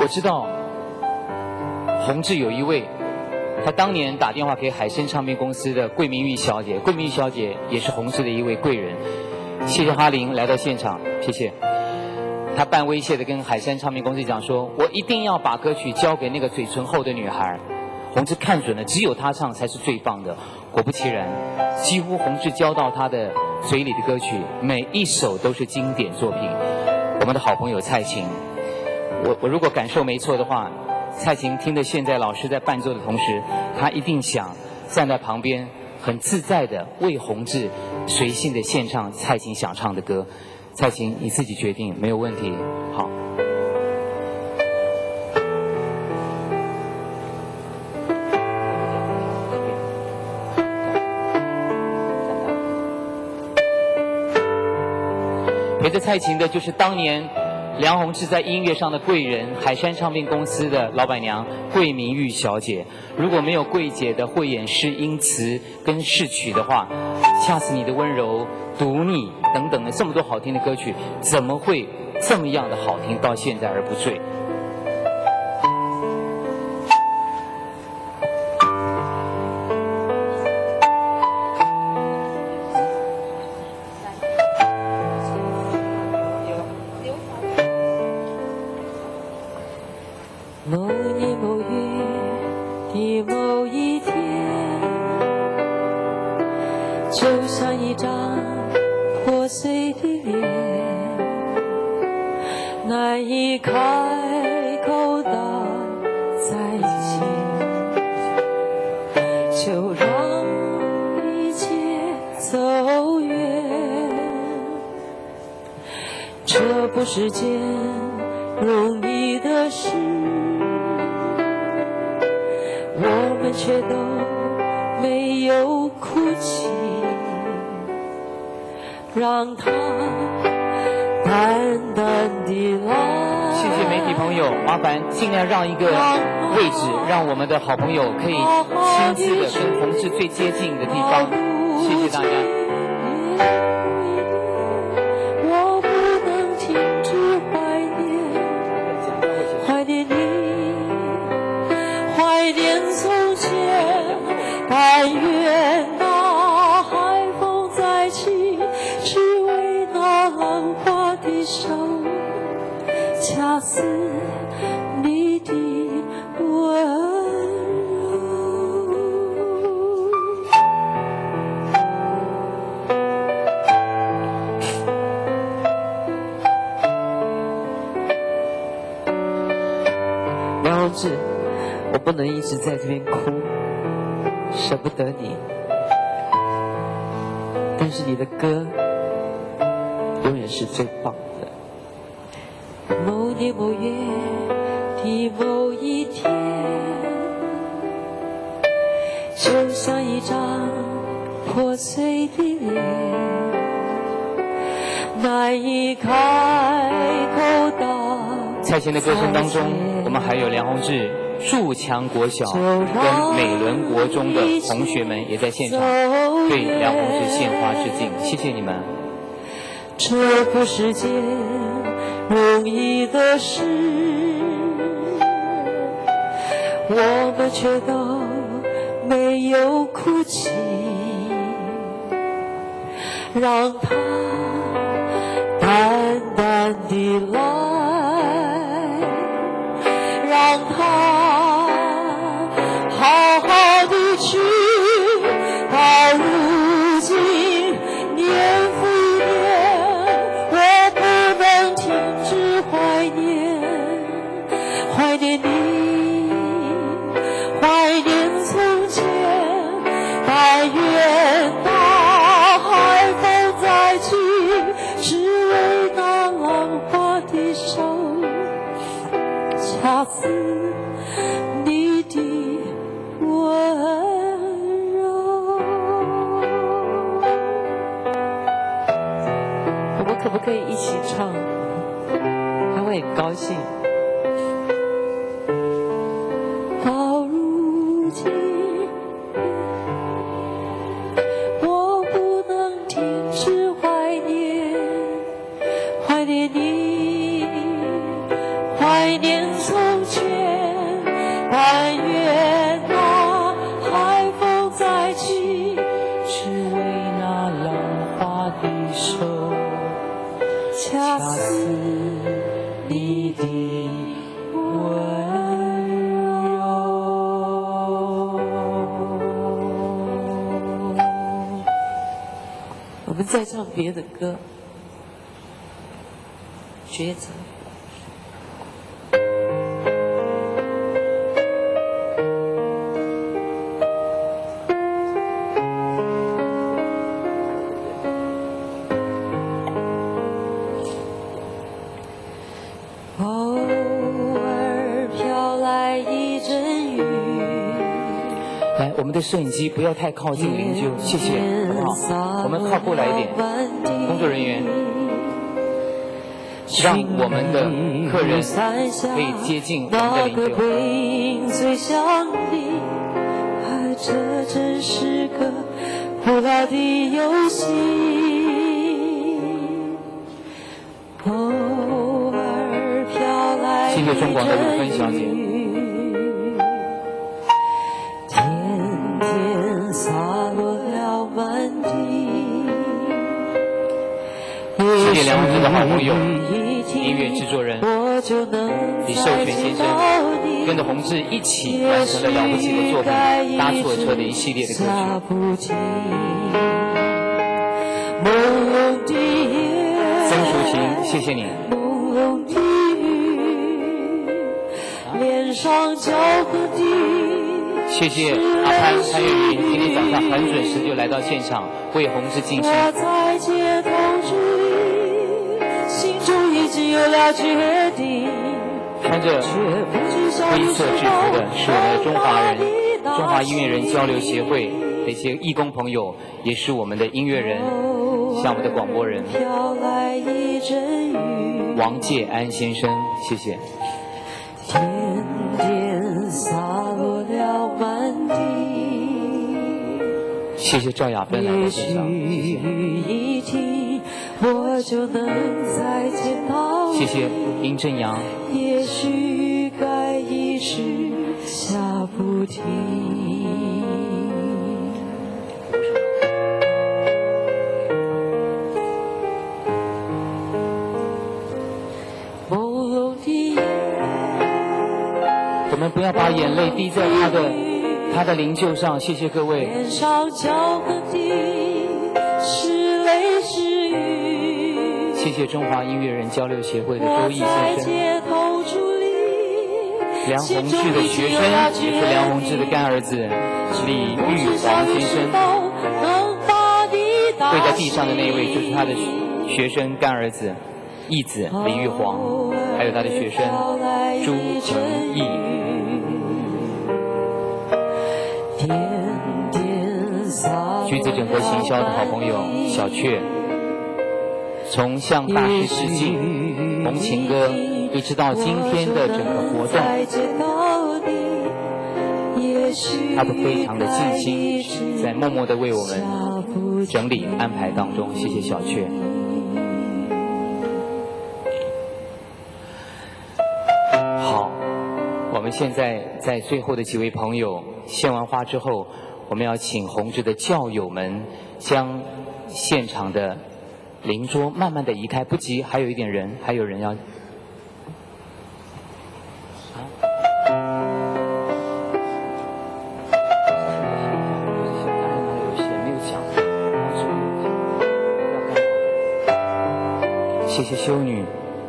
我知道宏志有一位，他当年打电话给海参唱片公司的桂明玉小姐，桂明玉小姐也是宏志的一位贵人。谢谢哈林来到现场，谢谢。他半威胁的跟海山唱片公司讲说，我一定要把歌曲交给那个嘴唇厚的女孩。宏志看准了，只有他唱才是最棒的。果不其然，几乎宏志交到他的嘴里的歌曲，每一首都是经典作品。我们的好朋友蔡琴，我如果感受没错的话，蔡琴听着现在老师在伴奏的同时，她一定想站在旁边，很自在的为宏志随性的献唱蔡琴想唱的歌。蔡琴，你自己决定，没有问题。好。陪着蔡琴的就是当年梁宏志在音乐上的贵人，海山唱片公司的老板娘桂明玉小姐。如果没有桂姐的慧眼识音词跟视曲的话，恰似你的温柔、读你等等的这么多好听的歌曲，怎么会这么样的好听到现在而不醉？ 某年某月的某一天，就像一张破碎的脸，难以开口道再见，就让一切走远。这不是件容易的事，我们却都没有哭泣，让它淡淡地来。 谢谢媒体朋友，麻烦尽量让一个位置，让我们的好朋友可以亲自的跟宏志最接近的地方。谢谢大家。 我不能停止怀念，怀念你，怀念从前，但愿那海风再起，只为那浪花的手，恰似你的温柔。梁宏志，我不能一直在这边哭，舍不得你，但是你的歌永远是最棒的。某年某月的某一天，就像一张破碎的脸，难以开口道。 蔡琴的歌声当中，我们还有梁宏志筑强国小跟美伦国中的同学们也在现场对梁宏志献花致敬，谢谢你们。 这不是件容易的事，我们却都没有哭泣，让它淡淡地来，让它好好地去，到如今年复一年，我不能停止怀念，怀念你，怀念从前，但愿大海风再起，只为那浪花的手，恰似你的温柔。我们可不可以一起唱？他会很高兴。到如今，我不能停止怀念，怀念你，怀念从杀死你的温柔。我们再唱别的歌，抉择。 我们的摄影机不要太靠近灵柩，谢谢，好不好？我们靠过来一点，工作人员，让我们的客人可以接近我们的灵柩。 这真是个古老的游戏，偶尔飘来。 谢谢中广的鲁芬小姐。谢谢梁文之的好朋友，音乐制作人李寿全先生，跟着洪志一起完成了了不起的作品《搭错车》的一系列的歌曲。曾淑琴，谢谢你。谢谢阿潘潘越云，今天早上很准时就来到现场为洪志进行。穿着灰色制服的是我们的中华音乐人交流协会的一些义工朋友，也是我们的音乐人，像我们的广播人王介安先生，谢谢。 天天洒落了满地， 谢谢赵雅芬来到现场，谢谢。 我就能再见到你。 谢谢殷正阳。 也许该一直下不停。朦胧的夜， 我们不要把眼泪滴在他的灵柩上，谢谢各位。 脸上交合的是泪是雨。 谢谢中华音乐人交流协会的周毅先生，梁鸿志的学生，也是梁鸿志的干儿子李玉煌先生。跪在地上的那位就是他的学生干儿子义子李玉煌，还有他的学生朱成义。橘子整合行销的好朋友小雀，从向大师致敬红情歌一直到今天的整个活动，他都非常的尽心，在默默的为我们整理安排当中，谢谢小雀。好，我们现在在最后的几位朋友献完花之后，我们要请洪志的教友们将现场的灵桌慢慢的移开，不急，还有一点人，还有人要。谢谢修女。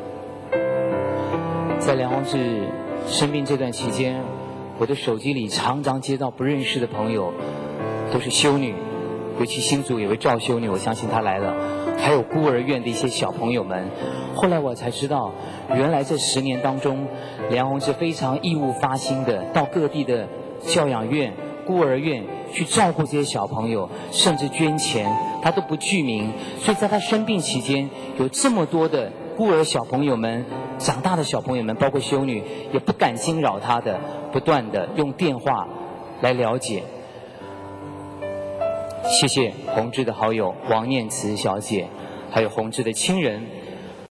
在梁鸿志生病这段期间，我的手机里常常接到不认识的朋友，都是修女，尤其新竹有位赵修女，我相信她来了，还有孤儿院的一些小朋友们。后来我才知道，原来这10年当中，梁鸿志非常义务发心的到各地的教养院、孤儿院去照顾这些小朋友，甚至捐钱，他都不具名。所以在他生病期间，有这么多的孤儿小朋友们、长大的小朋友们，包括修女，也不敢惊扰他的，不断的用电话来了解。谢谢洪志的好友王念慈小姐，还有洪志的亲人